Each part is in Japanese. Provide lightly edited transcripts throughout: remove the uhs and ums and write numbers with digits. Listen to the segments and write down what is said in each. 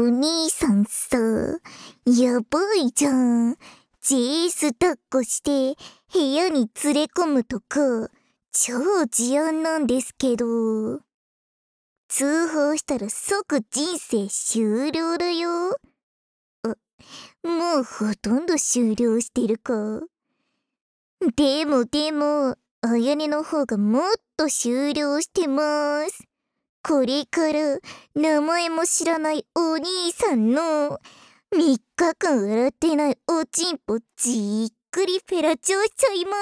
お兄さんさ、やばいじゃん。JS 抱っこして部屋に連れ込むとか、超事案なんですけど。通報したら即人生終了だよ。もうほとんど終了してるか。でも、あやねの方がもっと終了してます。これから名前も知らないお兄さんの3日間洗ってないおちんぽじっくりペラチョしちゃいます。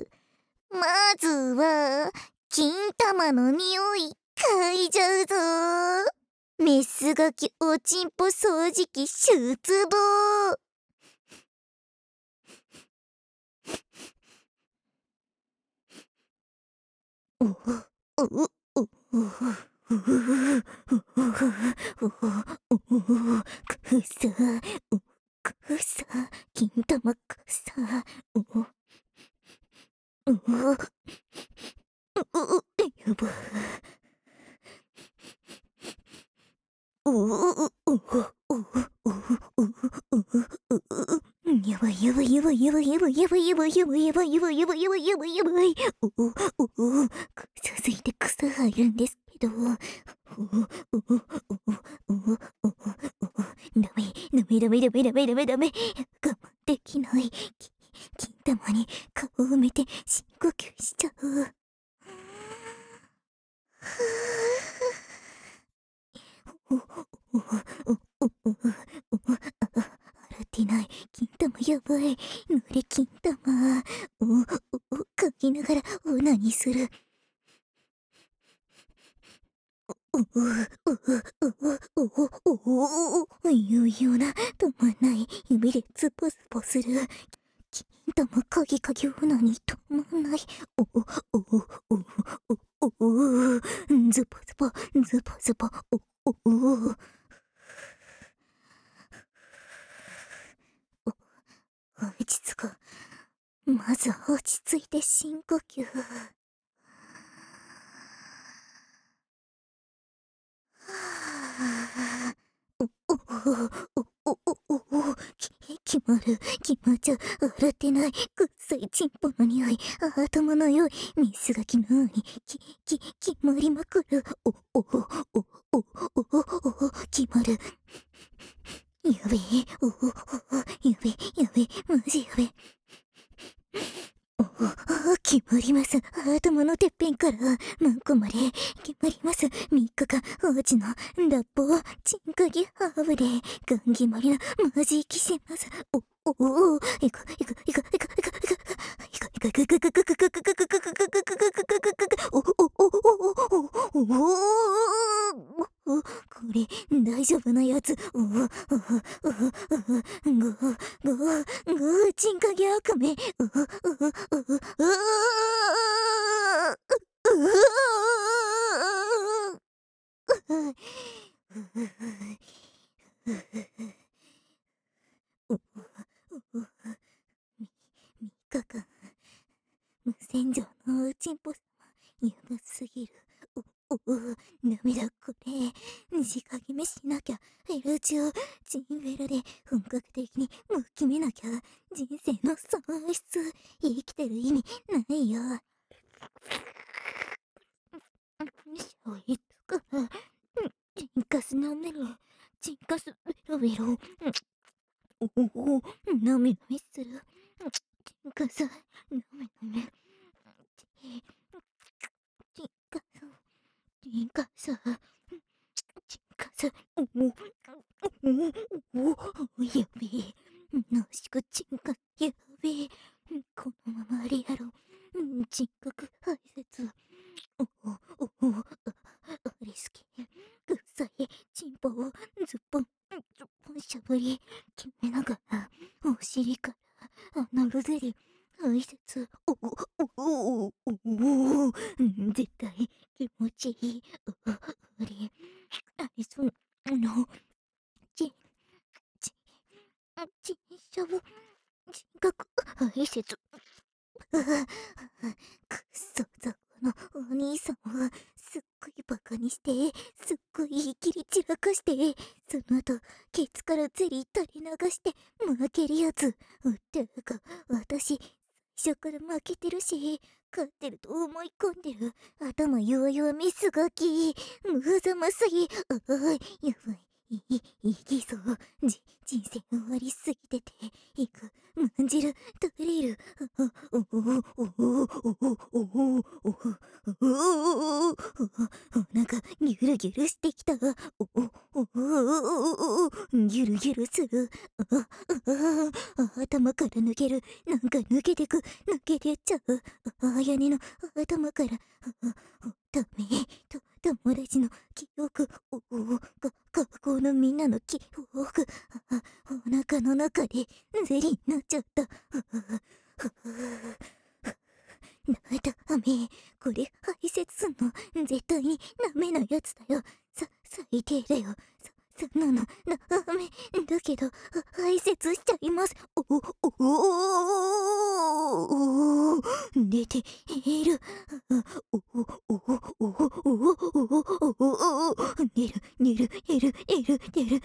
まずは金玉の匂い嗅いじゃうぞ。メスガキおちんぽ掃除機出動。くさ、金玉くさ、やば。やばい。続いて草入るんですけど。ダメ。我慢できない。金玉に顔を埋めて深呼吸しちゃう。洗ってない金玉やばい。濡れ金玉。嗅ぎながらオナニーする。言うような止まんない指でズポズポする。金玉鍵オナニー止まんない。ズポズポ。落ち着こう。まず落ち着いて深呼吸。決まっちゃう。洗ってないくっさいチンポの匂い。頭の良い水がきのように決まりまくる。決まる。やべえ、マジやべえ。決まります。頭のてっぺんからマンコまで決まります。3日間王子の脱法チンカギハーブでガン決まりなマジきします。いく。これ大丈夫なやつ。チンカギ悪夢。3日間無洗浄のおちんぽ様やばすぎる。ダメだこれ。直決めしなきゃ。フェルチオチンフェラで本格的にもう決めなきゃ。人生の喪失。生きてる意味ないよ。そういうとこチンカス舐めろ。チンカスベロ。なめする。チンカスなめ。チンカス。やべえ。濃縮チンカスやべえ。このままあれやろ。人格排泄。あれ好き。くっさいチンポをズッポンしゃぶり決めながらお尻からアナルゼリ排泄。絶対気持ちいい。ありそうのちしゃぶ人格排泄。くっそ雑魚のお兄さんはすっごいバカにして、すっごい切り散らかして、その後、ケツからゼリー垂れ流して負けるやつ。ってか、私、最初から負けてるし、勝ってると思い込んでる。頭弱々ミスガキ。無ざますぎ。やばい。いきそう。人生終わりすぎてて、いく、まんじる、垂れる。なんか、ギュルギュルしてきた。ギュルギュルする。頭から抜ける。なんか抜けてく。抜けてっちゃう。屋根の頭から。ダメ。友達の記憶。学校のみんなの記憶。お腹の中でゼリーになっちゃった。ダメ。これ排泄すんの絶対にダメなやつだよ。最低だよ。そんなのダメだけど排泄しちゃいます。出ている。出る。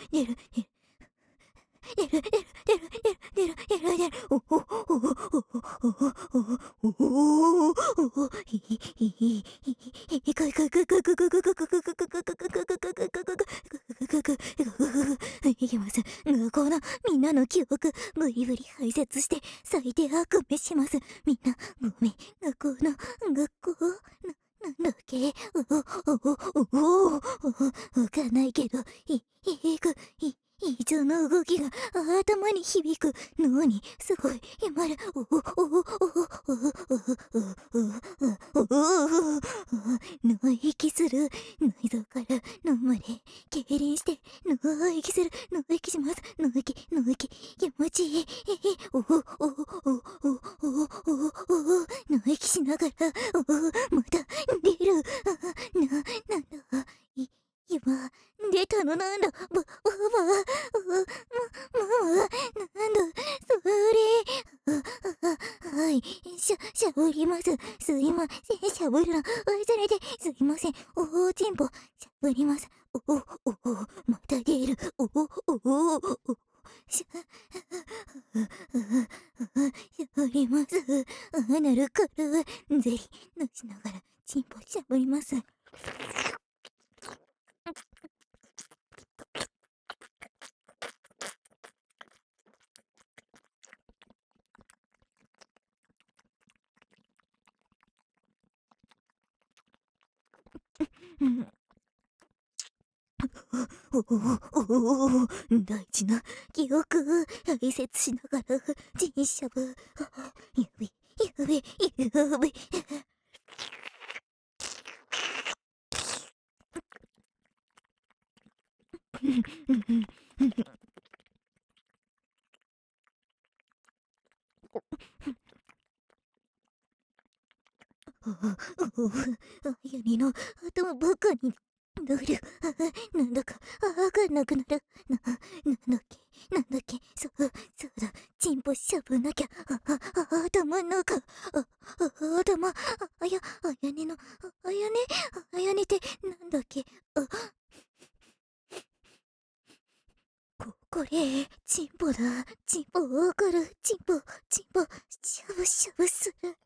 いきます。学校のみんなの記憶、ブリブリ排泄して、最低悪夢します。みんな、ごめん。学校、なんだっけわかんないけど、異常な動きが頭に響く。脳にすごい今だ。脳息する。内臓から脳まで痙攣して、脳息する。脳息します。脳息気持ちいい。脳息しながらまた出る。なんだ今出たのなんだ。ママなんだそれ。はい、しゃぶります。すいません、しゃぶるの忘れてすいません。ちんぽしゃぶります。また出る。しゃぶります。なるからゼリーのしながらちんぽしゃぶります。大事な記憶排泄しながら人しゃぶ。やべ。ヤニの頭ばかになる。なんだかわかんなくなる。なんだっけ。そうだ。チンポしゃぶなきゃ。頭の中。頭。やねの。あやねってなんだっけ。これ、チンポだ。チンポわかる。チンポ、しゃぶしゃぶする。